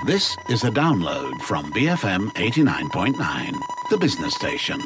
This is a download from BFM 89.9, the business station.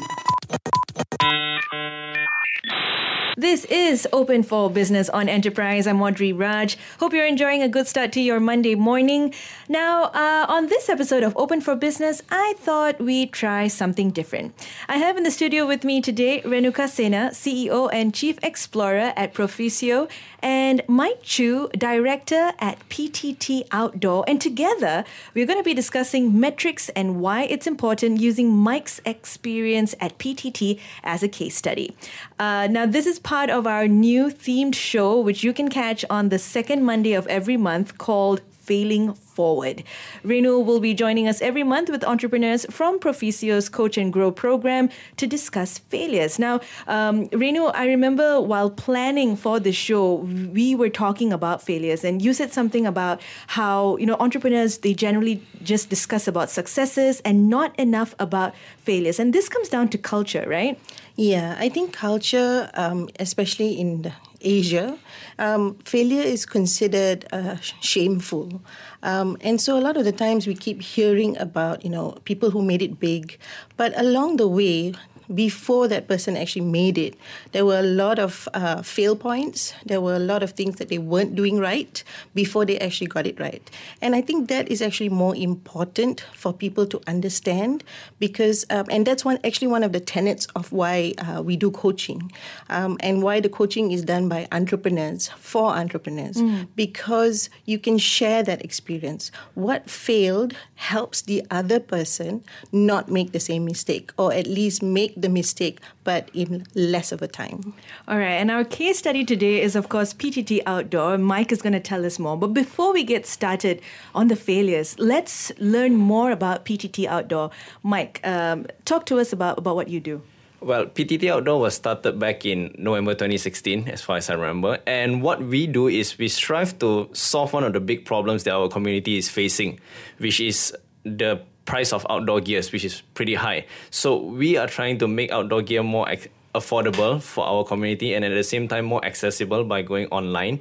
This is Open for Business on Enterprise. I'm Audrey Raj. Hope you're enjoying a good start to your Monday morning. Now, on this episode of Open for Business, I thought we'd try something different. I have in the studio with me today Renuka Sena, CEO and Chief Explorer at Profisio, and Mike Chu, Director at PTT Outdoor. And together, we're going to be discussing metrics and why it's important using Mike's experience at PTT as a case study. Now, this is part of our new themed show, which you can catch on the second Monday of every month, called Failing Forward. Renu will be joining us every month with entrepreneurs from Profisio's Coach and Grow program to discuss failures. Now, Renu, I remember while planning for the show, we were talking about failures, and you said something about how, entrepreneurs, they generally just discuss about successes and not enough about failures. And this comes down to culture, right? Yeah, I think culture, especially in Asia, failure is considered shameful. And so a lot of the times we keep hearing about, people who made it big. But along the way, before that person actually made it, there were a lot of fail points. There were a lot of things that they weren't doing right before they actually got it right. And I think that is actually more important for people to understand because, and that's one of the tenets of why we do coaching and why the coaching is done by entrepreneurs, for entrepreneurs, because you can share that experience. What failed helps the other person not make the same mistake, or at least make the mistake, but in less of a time. All right, and our case study today is, of course, PTT Outdoor. Mike is going to tell us more. But before we get started on the failures, let's learn more about PTT Outdoor. Mike, talk to us about what you do. Well, PTT Outdoor was started back in November 2016, as far as I remember. And what we do is we strive to solve one of the big problems that our community is facing, which is the price of outdoor gears, which is pretty high. So we are trying to make outdoor gear more affordable for our community and at the same time more accessible by going online.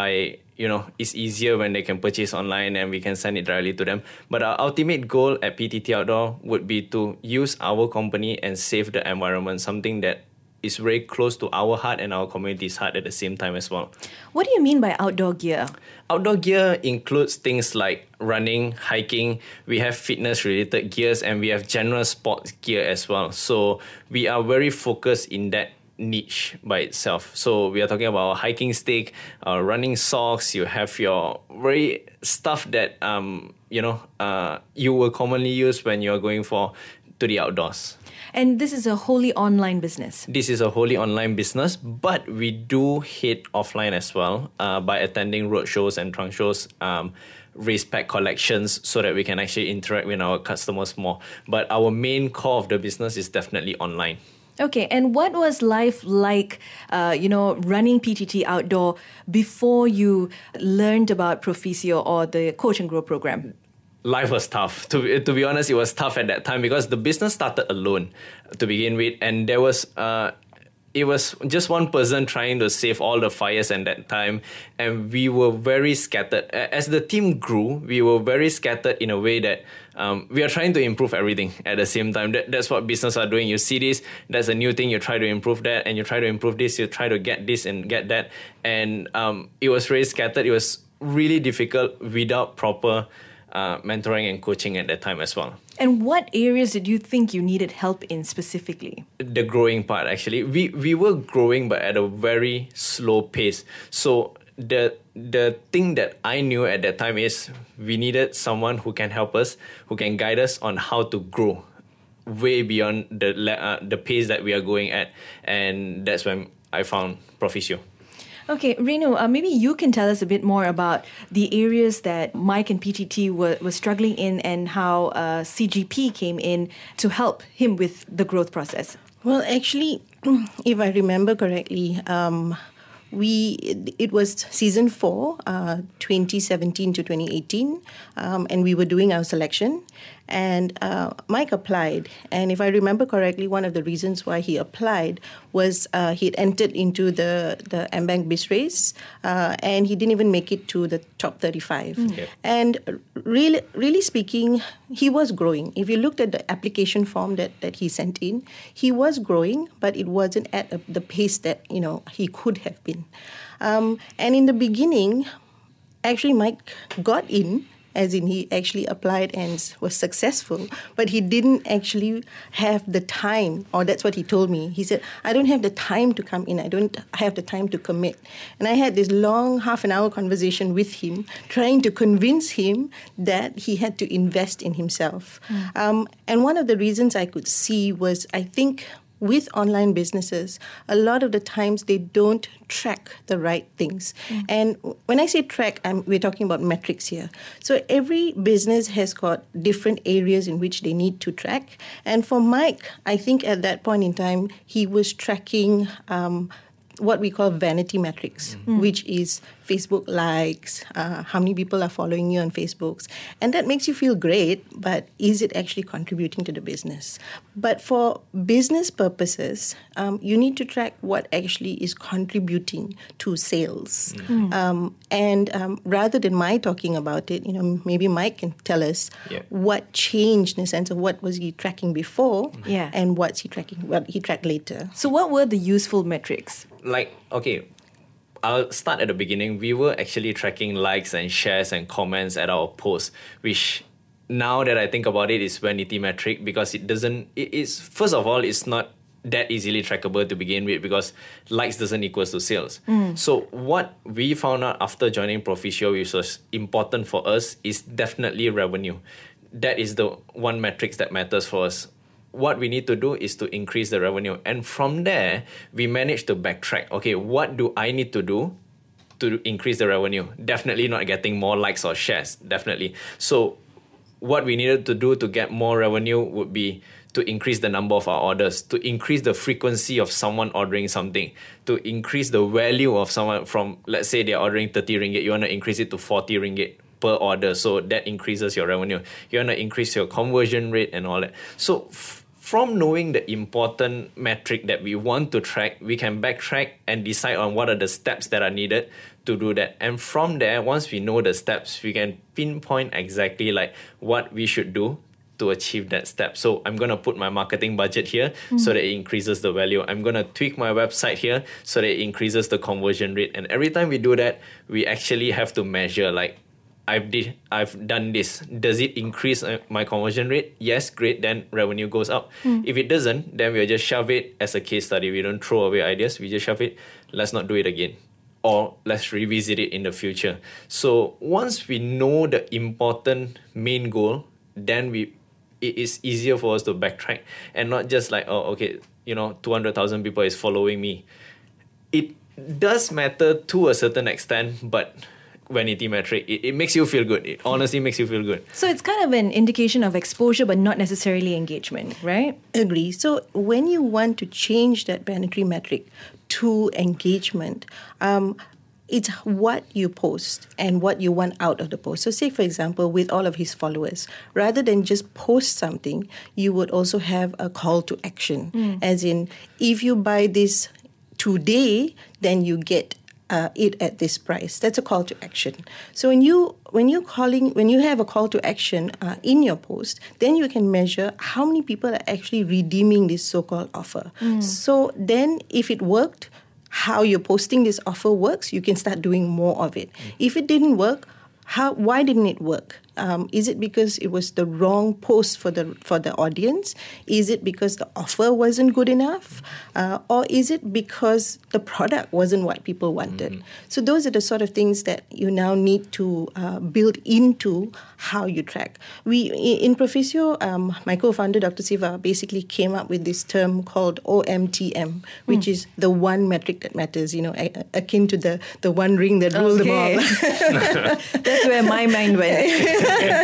It's easier when they can purchase online and we can send it directly to them. But our ultimate goal at PTT Outdoor would be to use our company and save the environment, something that is very close to our heart and our community's heart at the same time as well. What do you mean by outdoor gear? Outdoor gear includes things like running, hiking. We have fitness-related gears and we have general sports gear as well. So we are very focused in that niche by itself. So we are talking about hiking stick, running socks. You have your very stuff that you will commonly use when you are going to the outdoors. And this is a wholly online business. This is a wholly online business, but we do hit offline as well by attending roadshows and trunk shows, race pack collections, so that we can actually interact with our customers more. But our main core of the business is definitely online. Okay, and what was life like, running PTT Outdoor before you learned about Profisio or the Coach and Grow program? Life was tough. To be honest, it was tough at that time because the business started alone to begin with, and there was it was just one person trying to save all the fires at that time, and we were very scattered. As the team grew, we were very scattered in a way that we are trying to improve everything at the same time. That's what business are doing. You see this, that's a new thing, you try to improve that, and you try to improve this, you try to get this and get that. And it was very scattered. It was really difficult without proper mentoring and coaching at that time as well. And what areas did you think you needed help in specifically? The growing part, actually. We were growing, but at a very slow pace. So the thing that I knew at that time is we needed someone who can help us, who can guide us on how to grow way beyond the pace that we are going at. And that's when I found Profisio. Okay, Renu, maybe you can tell us a bit more about the areas that Mike and PTT were struggling in and how CGP came in to help him with the growth process. Well, actually, if I remember correctly, it was season 4, 2017 to 2018, and we were doing our selection. And Mike applied. And if I remember correctly, one of the reasons why he applied was he had entered into the AmBank Biz Race, and he didn't even make it to the top 35. Okay. And really speaking, he was growing. If you looked at the application form that he sent in, he was growing, but it wasn't at the pace that he could have been. And in the beginning, actually, Mike got in, as in he actually applied and was successful, but he didn't actually have the time, or that's what he told me. He said, I don't have the time to come in. I don't have the time to commit. And I had this long half-an-hour conversation with him, trying to convince him that he had to invest in himself. And one of the reasons I could see was, I think, with online businesses, a lot of the times they don't track the right things. And when I say track, we're talking about metrics here. So every business has got different areas in which they need to track. And for Mike, I think at that point in time, he was tracking what we call vanity metrics, which is Facebook likes, how many people are following you on Facebook. And that makes you feel great, but is it actually contributing to the business? But for business purposes, you need to track what actually is contributing to sales. And rather than my talking about it, maybe Mike can tell us what changed in the sense of what was he tracking before and what he tracked later. So what were the useful metrics? I'll start at the beginning. We were actually tracking likes and shares and comments at our posts, which now that I think about it is vanity metric, because first of all, it's not that easily trackable to begin with, because likes doesn't equal to sales. So what we found out after joining Proficio, which was important for us, is definitely revenue. That is the one metrics that matters for us. What we need to do is to increase the revenue. And from there, we managed to backtrack. Okay, what do I need to do to increase the revenue? Definitely not getting more likes or shares, definitely. So what we needed to do to get more revenue would be to increase the number of our orders, to increase the frequency of someone ordering something, to increase the value of someone from, let's say they're ordering 30 ringgit, you want to increase it to 40 ringgit per order. So that increases your revenue. You want to increase your conversion rate and all that. So from knowing the important metric that we want to track, we can backtrack and decide on what are the steps that are needed to do that. And from there, once we know the steps, we can pinpoint exactly what we should do to achieve that step. So I'm going to put my marketing budget here so that it increases the value. I'm going to tweak my website here so that it increases the conversion rate. And every time we do that, we actually have to measure I've done this. Does it increase my conversion rate? Yes, great. Then revenue goes up. If it doesn't, then we'll just shove it as a case study. We don't throw away ideas. We just shove it. Let's not do it again. Or let's revisit it in the future. So once we know the important main goal, then it is easier for us to backtrack and not just 200,000 people is following me. It does matter to a certain extent, but vanity metric, it makes you feel good. It honestly makes you feel good. So it's kind of an indication of exposure, but not necessarily engagement, right? Agree. So when you want to change that vanity metric to engagement, it's what you post and what you want out of the post. So say, for example, with all of his followers, rather than just post something, you would also have a call to action. As in, if you buy this today, then you get it at this price. That's a call to action. So when you have a call to action in your post, then you can measure how many people are actually redeeming this so-called offer. So then if it worked, how you're posting this offer works, you can start doing more of it. If it didn't work, why didn't it work? Is it because it was the wrong post for the audience? Is it because the offer wasn't good enough? Or is it because the product wasn't what people wanted? So those are the sort of things that you now need to build into how you track. In Proficio, my co-founder, Dr. Siva, basically came up with this term called OMTM, which is the one metric that matters, akin to the one ring that ruled them all. That's where my mind went.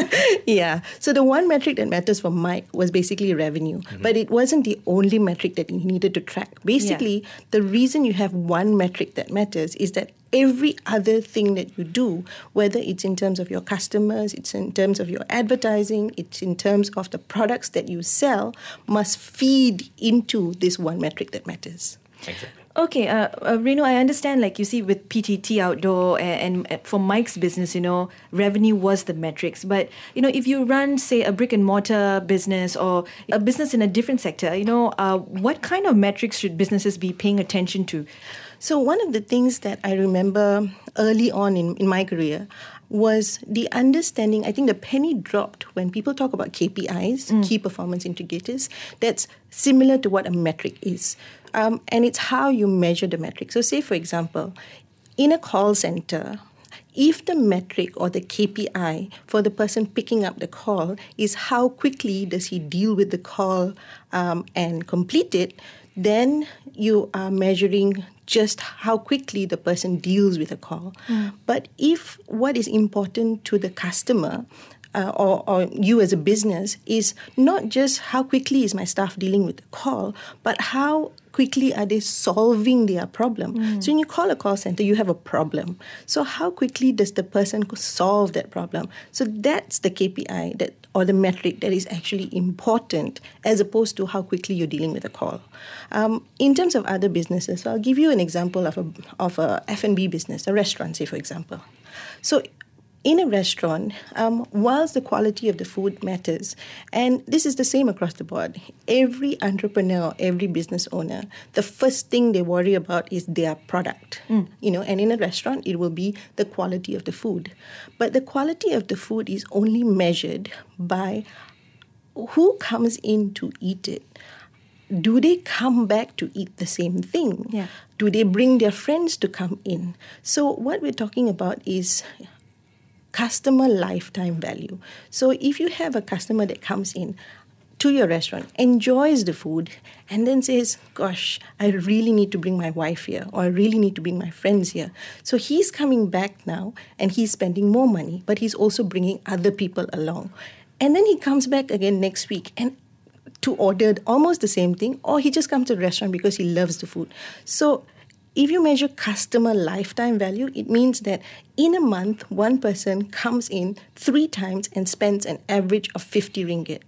Yeah. So the one metric that matters for Mike was basically revenue. But it wasn't the only metric that he needed to track. Basically, the reason you have one metric that matters is that every other thing that you do, whether it's in terms of your customers, it's in terms of your advertising, it's in terms of the products that you sell, must feed into this one metric that matters. Exactly. Okay, Renu, I understand, like you see with PTT Outdoor and for Mike's business, revenue was the metrics. But, if you run, say, a brick and mortar business or a business in a different sector, what kind of metrics should businesses be paying attention to? So one of the things that I remember early on in my career was the understanding, I think the penny dropped when people talk about KPIs, key performance indicators, that's similar to what a metric is. And it's how you measure the metric. So say, for example, in a call center, if the metric or the KPI for the person picking up the call is how quickly does he deal with the call and complete it, then you are measuring just how quickly the person deals with a call. But if what is important to the customer or you as a business is not just how quickly is my staff dealing with the call, but how quickly are they solving their problem. So when you call a call center, you have a problem. So how quickly does the person solve that problem? So that's the KPI or the metric that is actually important as opposed to how quickly you're dealing with a call. In terms of other businesses, so I'll give you an example of a F&B business, a restaurant, say, for example. So in a restaurant, whilst the quality of the food matters, and this is the same across the board, every entrepreneur, every business owner, the first thing they worry about is their product. And in a restaurant, it will be the quality of the food. But the quality of the food is only measured by who comes in to eat it. Do they come back to eat the same thing? Yeah. Do they bring their friends to come in? So what we're talking about is customer lifetime value. So if you have a customer that comes in to your restaurant, enjoys the food, and then says, gosh, I really need to bring my wife here, or I really need to bring my friends here. So he's coming back now, and he's spending more money, but he's also bringing other people along. And then he comes back again next week and to order almost the same thing, or he just comes to the restaurant because he loves the food. So if you measure customer lifetime value, it means that in a month, one person comes in 3 times and spends an average of 50 ringgit.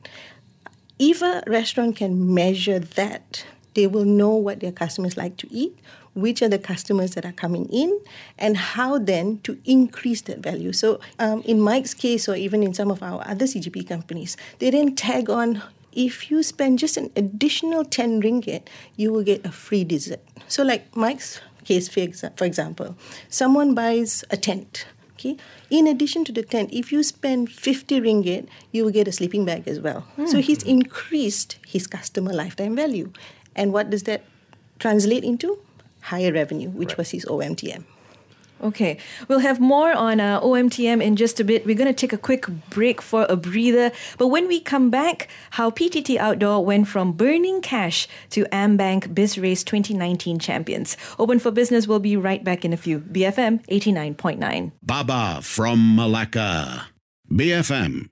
If a restaurant can measure that, they will know what their customers like to eat, which are the customers that are coming in, and how then to increase that value. So in Mike's case, or even in some of our other CGP companies, they then tag on, if you spend just an additional 10 ringgit, you will get a free dessert. So like Mike's case, for example, someone buys a tent. Okay. In addition to the tent, if you spend 50 ringgit, you will get a sleeping bag as well. So he's increased his customer lifetime value. And what does that translate into? Higher revenue, which was his OMTM. Okay, we'll have more on OMTM in just a bit. We're going to take a quick break for a breather. But when we come back, how PTT Outdoor went from burning cash to AmBank BizRace 2019 champions. Open for Business will be right back in a few. BFM 89.9. Baba from Malacca. BFM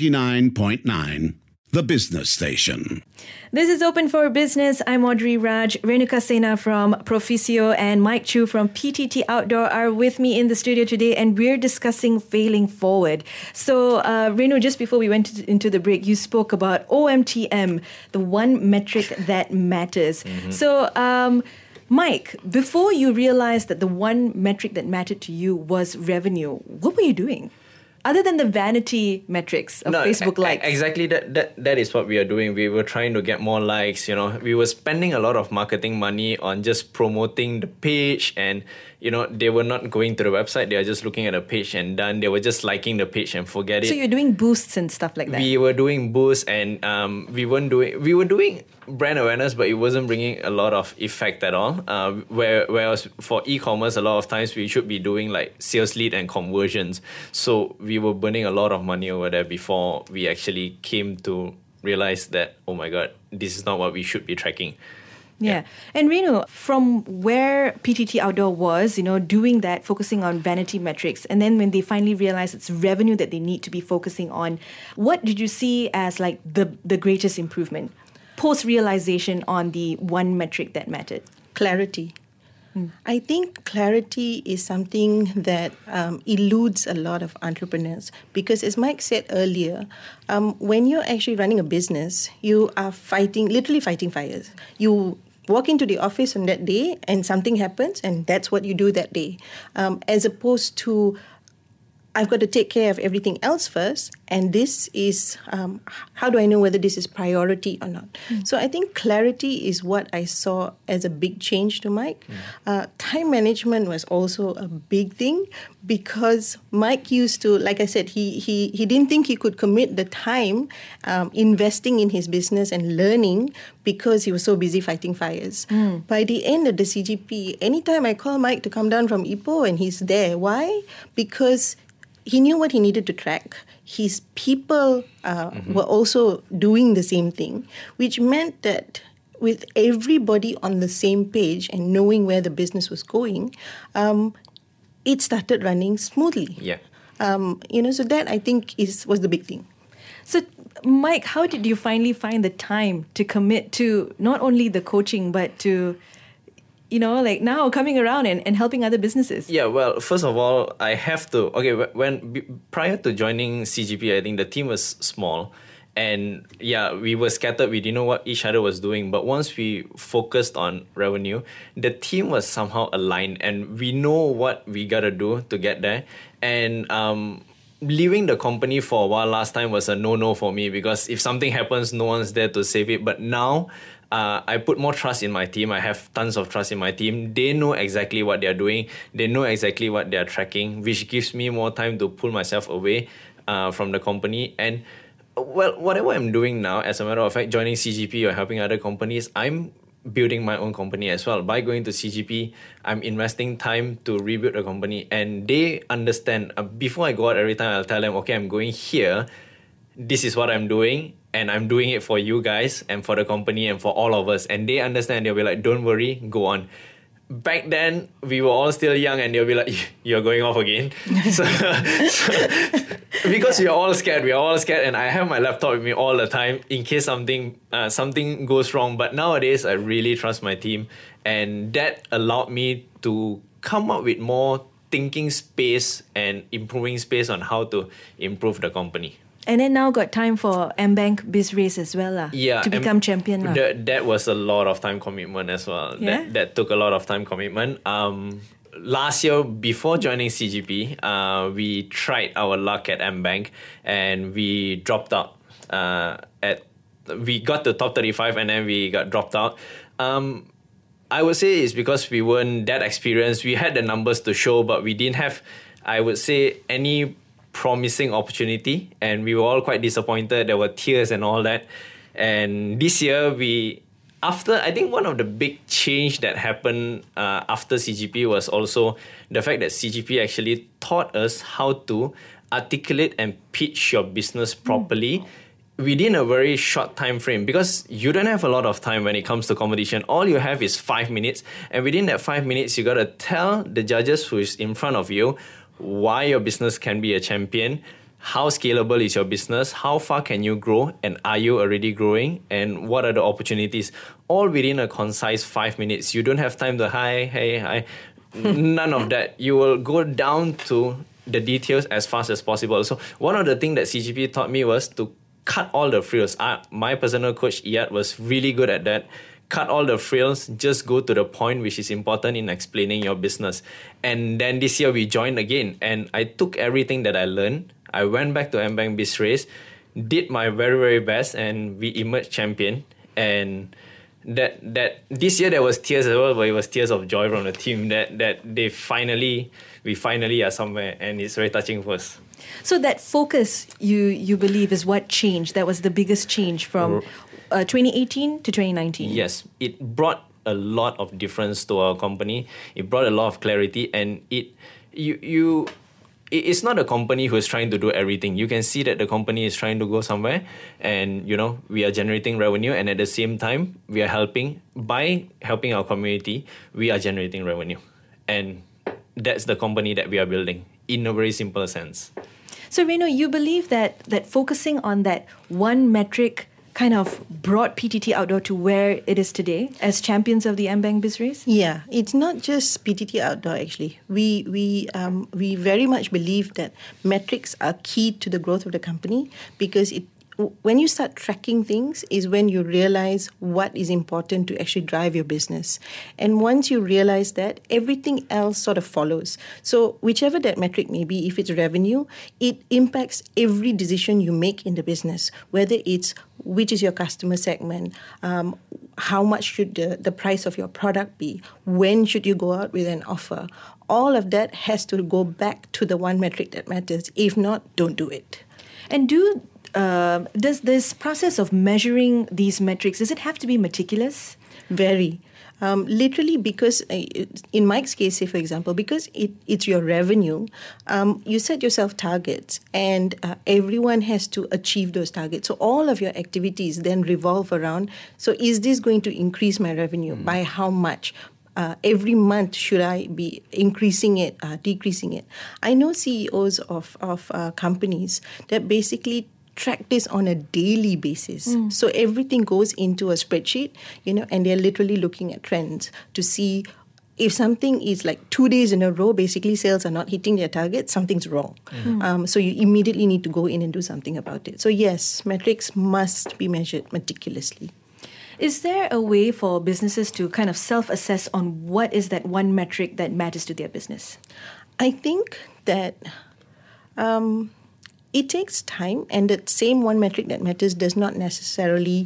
89.9. The business station. This is Open for Business. I'm Audrey Raj. Renuka Sena from Proficio and Mike Chu from PTT Outdoor are with me in the studio today, and we're discussing failing forward. So, Renu, just before we went into the break, you spoke about OMTM, the one metric that matters. So, Mike, before you realized that the one metric that mattered to you was revenue, what were you doing? Other than the vanity metrics of Facebook likes. Exactly, that is what we are doing. We were trying to get more likes, We were spending a lot of marketing money on just promoting the page, and, they were not going to the website. They are just looking at the page and done. They were just liking the page and forget it. So you're doing boosts and stuff like that? We were doing boosts, and we were doing brand awareness, but it wasn't bringing a lot of effect at all. Whereas for e-commerce, a lot of times we should be doing like sales lead and conversions. So we were burning a lot of money over there before we actually came to realize that, oh my God, this is not what we should be tracking. Yeah. And Renu, from where PTT Outdoor was, doing that, focusing on vanity metrics, and then when they finally realized it's revenue that they need to be focusing on, what did you see as like the greatest improvement post-realization on the one metric that mattered? Clarity. I think clarity is something that eludes a lot of entrepreneurs because, as Mike said earlier, when you're actually running a business, you are literally fighting fires. You walk into the office on that day and something happens and that's what you do that day. As opposed to, I've got to take care of everything else first, and this is, how do I know whether this is priority or not? So I think clarity is what I saw as a big change to Mike. Time management was also a big thing because Mike used to, like I said, he didn't think he could commit the time investing in his business and learning because he was so busy fighting fires. By the end of the CGP, anytime I call Mike to come down from Ipoh and he's there. Why? Because he knew what he needed to track. His people were also doing the same thing, which meant that with everybody on the same page and knowing where the business was going, it started running smoothly. Yeah. So that I think was the big thing. So, Mike, how did you finally find the time to commit to not only the coaching, but to now coming around and helping other businesses? Yeah, well, first of all, I have to... Okay, prior to joining CGP, I think the team was small. And yeah, we were scattered. We didn't know what each other was doing. But once we focused on revenue, the team was somehow aligned. And we know what we got to do to get there. And leaving the company for a while last time was a no-no for me. Because if something happens, no one's there to save it. But now... I put more trust in my team. I have tons of trust in my team. They know exactly what they're doing. They know exactly what they're tracking, which gives me more time to pull myself away from the company. And well, whatever I'm doing now, as a matter of fact, joining CGP or helping other companies, I'm building my own company as well. By going to CGP, I'm investing time to rebuild the company. And they understand. Before I go out every time, I'll tell them, okay, I'm going here. This is what I'm doing. And I'm doing it for you guys and for the company and for all of us. And they understand. They'll be like, don't worry, go on. Back then, we were all still young and they'll be like, you're going off again. so, because we are all scared. And I have my laptop with me all the time in case something goes wrong. But nowadays, I really trust my team. And that allowed me to come up with more thinking space and improving space on how to improve the company. And then now got time for MBank Biz Race as well, to become champion. That was a lot of time commitment as well. Yeah? That took a lot of time commitment. Last year, before joining CGP, we tried our luck at MBank and we dropped out. We got to top 35 and then we got dropped out. I would say it's because we weren't that experienced. We had the numbers to show, but we didn't have, I would say, any promising opportunity, and we were all quite disappointed. There were tears and all that. And this year, I think one of the big change that happened after CGP was also the fact that CGP actually taught us how to articulate and pitch your business properly within a very short time frame, because you don't have a lot of time when it comes to competition. All you have is 5 minutes, and within that 5 minutes, you got to tell the judges who is in front of you why your business can be a champion, how scalable is your business, how far can you grow, and are you already growing, and what are the opportunities, all within a concise 5 minutes. You don't have time to hi. None of that. You will go down to the details as fast as possible. So one of the things that CGP taught me was to cut all the frills. My personal coach, Iyad, was really good at that. Cut all the frills, just go to the point which is important in explaining your business. And then this year we joined again, and I took everything that I learned. I went back to MBank Biz Race, did my very, very best, and we emerged champion. And that this year there was tears as well, but it was tears of joy from the team that we finally are somewhere, and it's very touching for us. So that focus, you believe, is what changed? That was the biggest change from 2018 to 2019. Yes, it brought a lot of difference to our company. It brought a lot of clarity, and it's not a company who is trying to do everything. You can see that the company is trying to go somewhere, and we are generating revenue, and at the same time we are helping our community, we are generating revenue, and that's the company that we are building in a very simple sense. So Renu, you believe that focusing on that one metric kind of brought PTT Outdoor to where it is today as champions of the AmBank BizRace? Yeah, it's not just PTT Outdoor actually. We very much believe that metrics are key to the growth of the company, because when you start tracking things is when you realize what is important to actually drive your business. And once you realize that, everything else sort of follows. So whichever that metric may be, if it's revenue, it impacts every decision you make in the business, whether it's which is your customer segment, how much should the price of your product be, when should you go out with an offer. All of that has to go back to the one metric that matters. If not, don't do it. And does this process of measuring these metrics, does it have to be meticulous? Very. Literally, because in Mike's case, say for example, because it's your revenue, you set yourself targets, and everyone has to achieve those targets. So all of your activities then revolve around, so is this going to increase my revenue? By how much? Every month, should I be increasing it, decreasing it? I know CEOs of companies that basically track this on a daily basis. So everything goes into a spreadsheet, and they're literally looking at trends to see if something is like 2 days in a row, basically sales are not hitting their target, something's wrong. So you immediately need to go in and do something about it. So yes, metrics must be measured meticulously. Is there a way for businesses to kind of self-assess on what is that one metric that matters to their business? I think that it takes time, and that same one metric that matters does not necessarily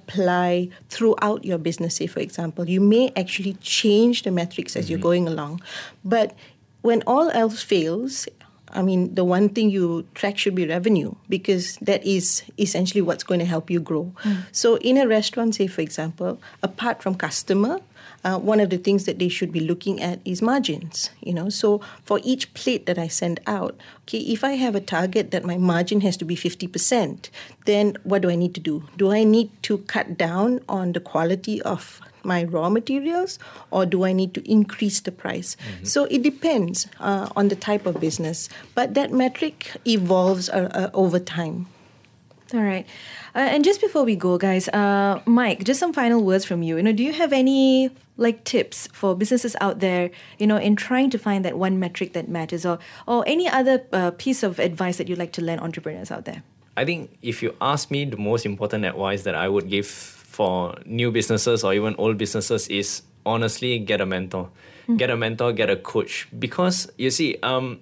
apply throughout your business. Say, for example, you may actually change the metrics as you're going along. But when all else fails, the one thing you track should be revenue, because that is essentially what's going to help you grow. So in a restaurant, say, for example, apart from customer, one of the things that they should be looking at is margins. So for each plate that I send out, if I have a target that my margin has to be 50%, then what do I need to do? Do I need to cut down on the quality of my raw materials, or do I need to increase the price? So it depends on the type of business, but that metric evolves over time. All right. And just before we go, guys, Mike, just some final words from you. Do you have any tips for businesses out there, in trying to find that one metric that matters, or any other piece of advice that you'd like to lend entrepreneurs out there? I think if you ask me, the most important advice that I would give for new businesses or even old businesses is honestly get a mentor. Get a mentor, get a coach. Because you see,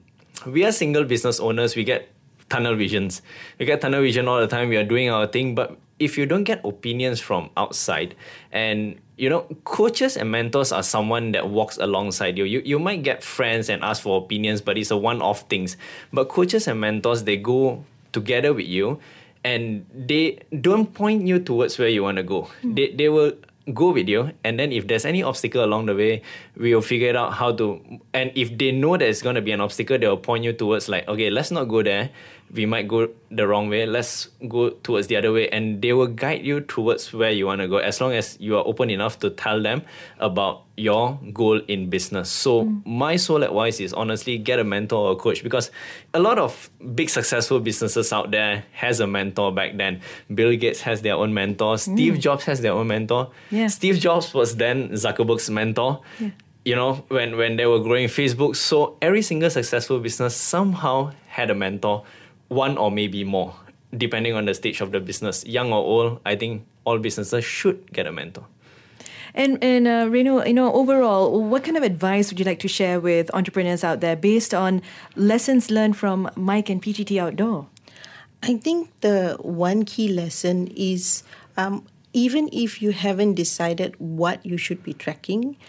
we are single business owners, we get tunnel visions. We get tunnel vision all the time, we are doing our thing, but if you don't get opinions from outside, and coaches and mentors are someone that walks alongside you. You might get friends and ask for opinions, but it's a one-off things. But coaches and mentors, they go together with you, and they don't point you towards where you want to go. They will go with you, and then if there's any obstacle along the way, we will figure out how to. And if they know that it's going to be an obstacle, they will point you towards okay, let's not go there. We might go the wrong way. Let's go towards the other way, and they will guide you towards where you want to go, as long as you are open enough to tell them about your goal in business. So my sole advice is honestly get a mentor or a coach, because a lot of big successful businesses out there has a mentor back then. Bill Gates has their own mentor. Steve Jobs has their own mentor. Yeah. Steve Jobs was then Zuckerberg's mentor. Yeah. When they were growing Facebook. So every single successful business somehow had a mentor, one or maybe more, depending on the stage of the business. Young or old, I think all businesses should get a mentor. And Renu, overall, what kind of advice would you like to share with entrepreneurs out there based on lessons learned from Mike and PTT Outdoor? I think the one key lesson is even if you haven't decided what you should be tracking,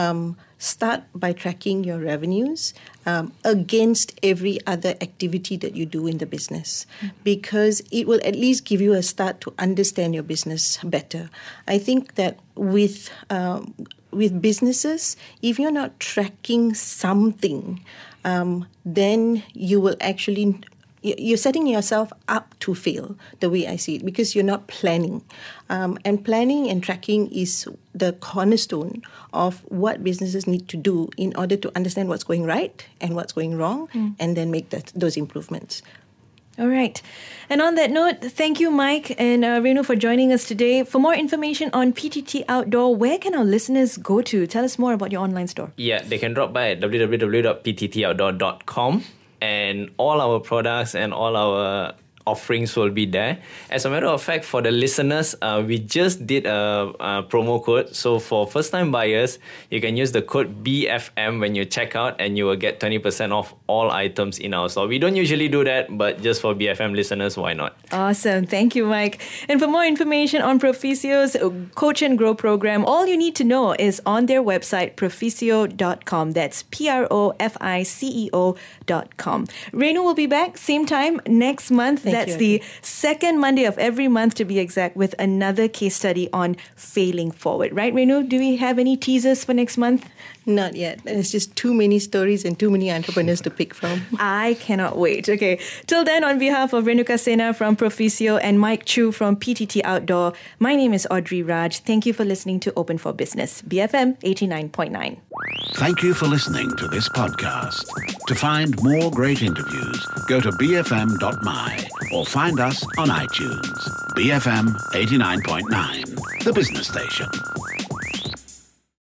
start by tracking your revenues against every other activity that you do in the business, because it will at least give you a start to understand your business better. I think that with businesses, if you're not tracking something, then you will actually... You're setting yourself up to fail, the way I see it, because you're not planning. And planning and tracking is the cornerstone of what businesses need to do in order to understand what's going right and what's going wrong, and then make those improvements. All right. And on that note, thank you, Mike and Renu, for joining us today. For more information on PTT Outdoor, where can our listeners go to? Tell us more about your online store. Yeah, they can drop by at www.pttoutdoor.com. And all our products and all our offerings will be there. As a matter of fact, for the listeners, we just did a promo code. So for first-time buyers, you can use the code BFM when you check out, and you will get 20% off all items in our store. We don't usually do that, but just for BFM listeners, why not? Awesome. Thank you, Mike. And for more information on Proficio's Coach and Grow program, all you need to know is on their website, proficio.com. That's PROFICEO.com. Renu will be back same time next month. That's the second Monday of every month, to be exact, with another case study on failing forward. Right, Renu? Do we have any teasers for next month? Not yet. There's just too many stories and too many entrepreneurs to pick from. I cannot wait. Okay. Till then, on behalf of Renuka Sena from Proficio and Mike Chu from PTT Outdoor, my name is Audrey Raj. Thank you for listening to Open for Business, BFM 89.9. Thank you for listening to this podcast. To find more great interviews, go to bfm.my or find us on iTunes. BFM 89.9, the business station.